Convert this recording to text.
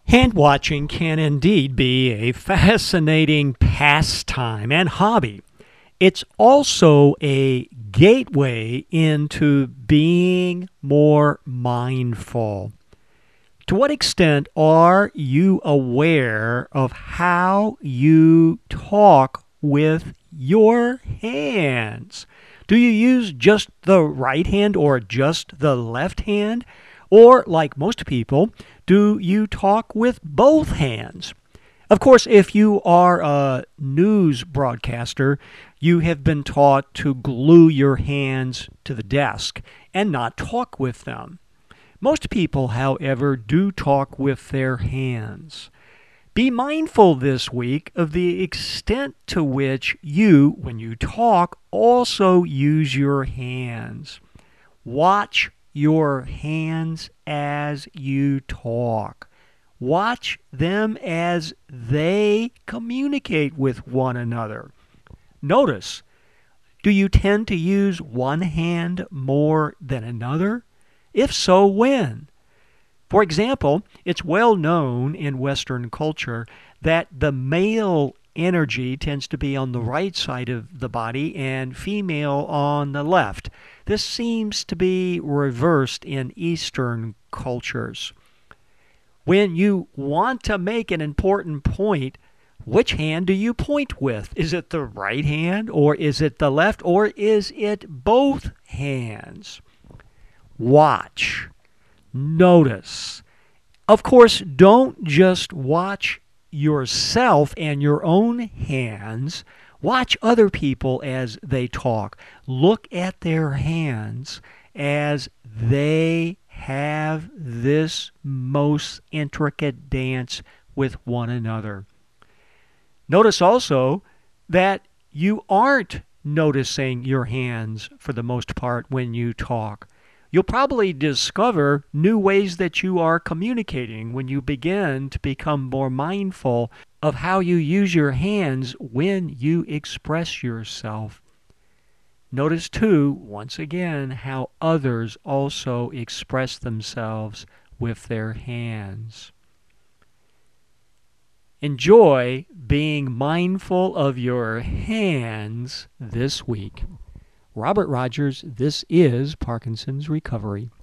Hand watching can indeed be a fascinating pastime and hobby. It's also a gateway into being more mindful. To what extent are you aware of how you talk with your hands? Do you use just the right hand or just the left hand? Or, like most people, do you talk with both hands? Of course, if you are a news broadcaster, you have been taught to glue your hands to the desk and not talk with them. Most people, however, do talk with their hands. Be mindful this week of the extent to which you, when you talk, also use your hands. Watch your hands as you talk. Watch them as they communicate with one another. Notice, do you tend to use one hand more than another? If so, when? For example, it's well known in Western culture that the male energy tends to be on the right side of the body and female on the left. This seems to be reversed in Eastern cultures. When you want to make an important point, which hand do you point with? Is it the right hand, or is it the left, or is it both hands? Watch. Notice. Of course, don't just watch yourself and your own hands. Watch other people as they talk. Look at their hands as they have this most intricate dance with one another. Notice also that you aren't noticing your hands for the most part when you talk. You'll probably discover new ways that you are communicating when you begin to become more mindful of how you use your hands when you express yourself. Notice, too, once again, how others also express themselves with their hands. Enjoy being mindful of your hands this week. Robert Rogers, this is Parkinson's Recovery.